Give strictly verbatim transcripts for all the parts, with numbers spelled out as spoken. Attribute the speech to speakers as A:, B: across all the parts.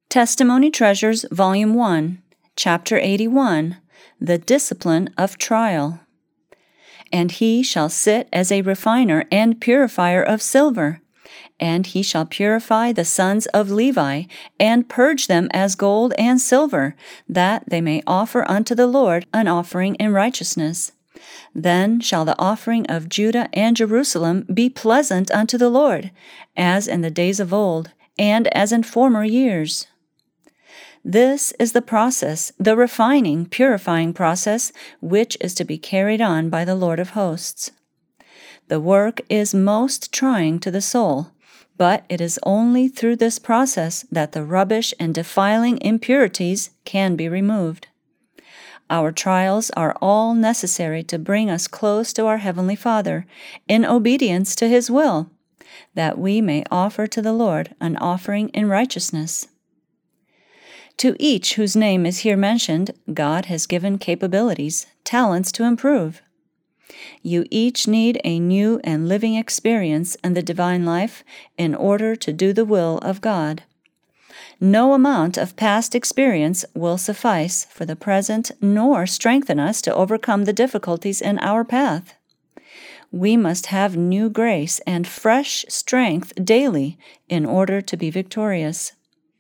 A: Testimony Treasures, Volume one, Chapter eighty-one, The Discipline of Trial. And he shall sit as a refiner and purifier of silver, and he shall purify the sons of Levi, and purge them as gold and silver, that they may offer unto the Lord an offering in righteousness. Then shall the offering of Judah and Jerusalem be pleasant unto the Lord, as in the days of old, and as in former years. This is the process, the refining, purifying process, which is to be carried on by the Lord of hosts. The work is most trying to the soul, but it is only through this process that the rubbish and defiling impurities can be removed. Our trials are all necessary to bring us close to our Heavenly Father, in obedience to His will, that we may offer to the Lord an offering in righteousness. To each whose name is here mentioned, God has given capabilities, talents to improve. You each need a new and living experience in the divine life in order to do the will of God. No amount of past experience will suffice for the present, nor strengthen us to overcome the difficulties in our path. We must have new grace and fresh strength daily in order to be victorious.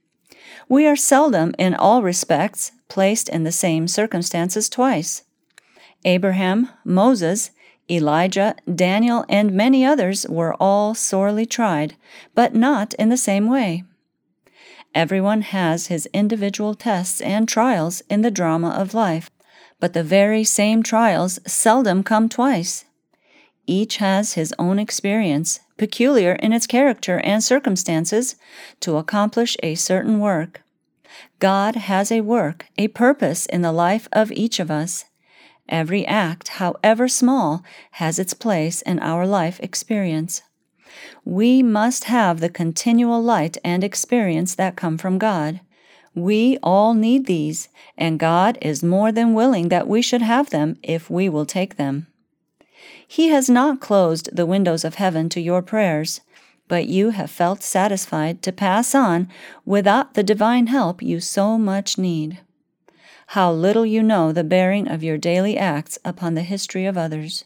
A: We are seldom, in all respects, placed in the same circumstances twice. Abraham, Moses, Elijah, Daniel, and many others were all sorely tried, but not in the same way. Everyone has his individual tests and trials in the drama of life, but the very same trials seldom come twice. Each has his own experience, peculiar in its character and circumstances, to accomplish a certain work. God has a work, a purpose in the life of each of us. Every act, however small, has its place in our life experience. We must have the continual light and experience that come from God. We all need these, and God is more than willing that we should have them if we will take them. He has not closed the windows of heaven to your prayers, but you have felt satisfied to pass on without the divine help you so much need. How little you know the bearing of your daily acts upon the history of others.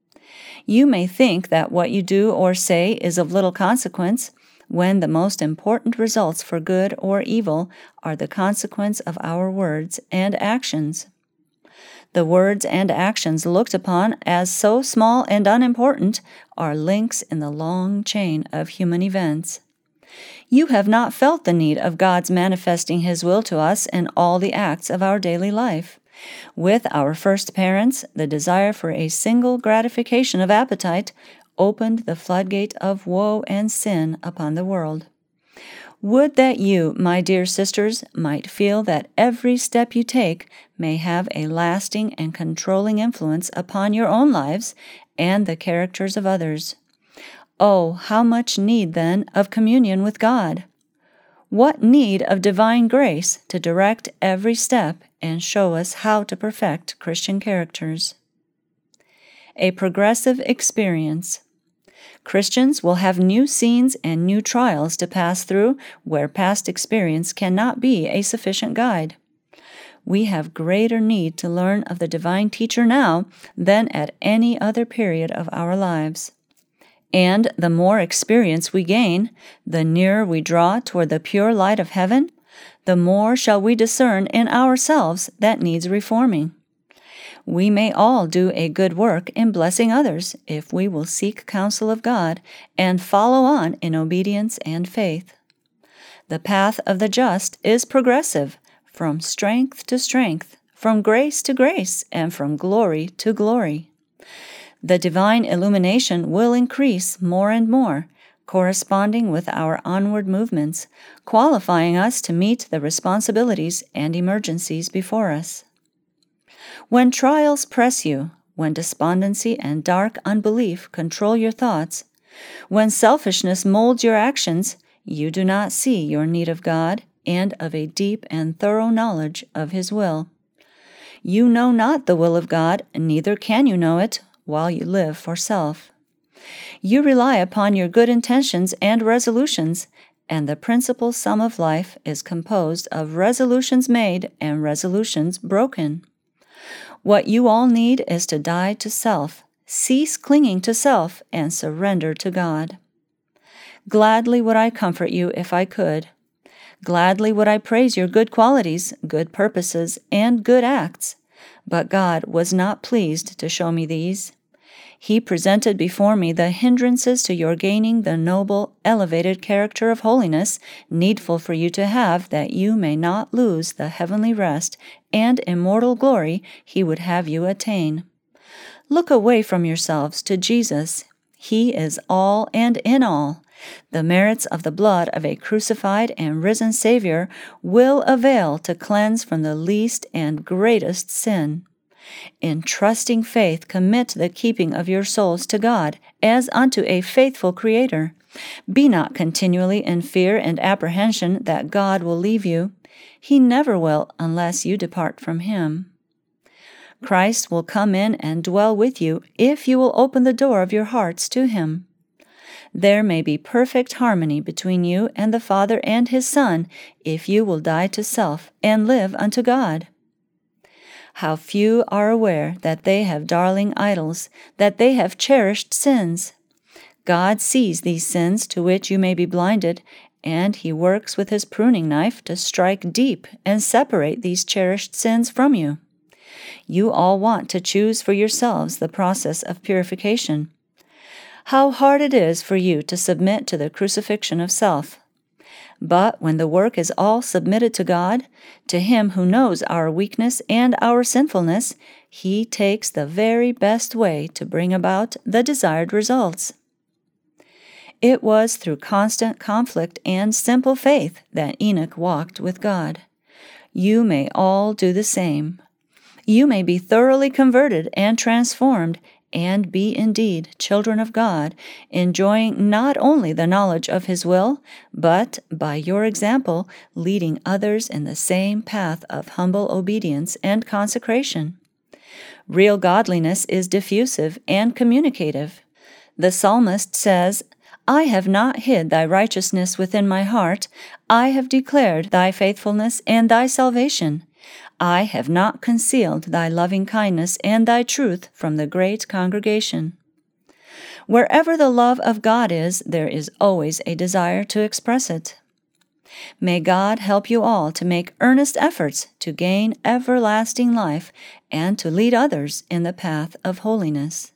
A: You may think that what you do or say is of little consequence, when the most important results for good or evil are the consequence of our words and actions. The words and actions looked upon as so small and unimportant are links in the long chain of human events. You have not felt the need of God's manifesting His will to us in all the acts of our daily life. With our first parents, the desire for a single gratification of appetite opened the floodgate of woe and sin upon the world. Would that you, my dear sisters, might feel that every step you take may have a lasting and controlling influence upon your own lives and the characters of others. Oh, how much need, then, of communion with God! What need of divine grace to direct every step and show us how to perfect Christian characters. A progressive experience. Christians will have new scenes and new trials to pass through where past experience cannot be a sufficient guide. We have greater need to learn of the divine teacher now than at any other period of our lives. And the more experience we gain, the nearer we draw toward the pure light of heaven, the more shall we discern in ourselves that needs reforming. We may all do a good work in blessing others if we will seek counsel of God and follow on in obedience and faith. The path of the just is progressive, from strength to strength, from grace to grace, and from glory to glory. The divine illumination will increase more and more, corresponding with our onward movements, qualifying us to meet the responsibilities and emergencies before us. When trials press you, when despondency and dark unbelief control your thoughts, when selfishness molds your actions, you do not see your need of God and of a deep and thorough knowledge of His will. You know not the will of God, neither can you know it while you live for self. You rely upon your good intentions and resolutions, and the principal sum of life is composed of resolutions made and resolutions broken. What you all need is to die to self, cease clinging to self, and surrender to God. Gladly would I comfort you if I could. Gladly would I praise your good qualities, good purposes, and good acts. But God was not pleased to show me these. He presented before me the hindrances to your gaining the noble, elevated character of holiness needful for you to have, that you may not lose the heavenly rest and immortal glory He would have you attain. Look away from yourselves to Jesus. He is all and in all. The merits of the blood of a crucified and risen Savior will avail to cleanse from the least and greatest sin. In trusting faith, commit the keeping of your souls to God as unto a faithful Creator. Be not continually in fear and apprehension that God will leave you. He never will unless you depart from Him. Christ will come in and dwell with you if you will open the door of your hearts to Him. There may be perfect harmony between you and the Father and His Son if you will die to self and live unto God. How few are aware that they have darling idols, that they have cherished sins. God sees these sins to which you may be blinded, and He works with His pruning knife to strike deep and separate these cherished sins from you. You all want to choose for yourselves the process of purification. How hard it is for you to submit to the crucifixion of self. But when the work is all submitted to God, to Him who knows our weakness and our sinfulness, He takes the very best way to bring about the desired results. It was through constant conflict and simple faith that Enoch walked with God. You may all do the same. You may be thoroughly converted and transformed, and be indeed children of God, enjoying not only the knowledge of His will, but, by your example, leading others in the same path of humble obedience and consecration. Real godliness is diffusive and communicative. The psalmist says, I have not hid thy righteousness within my heart. I have declared thy faithfulness and thy salvation. I have not concealed thy loving kindness and thy truth from the great congregation. Wherever the love of God is, there is always a desire to express it. May God help you all to make earnest efforts to gain everlasting life and to lead others in the path of holiness.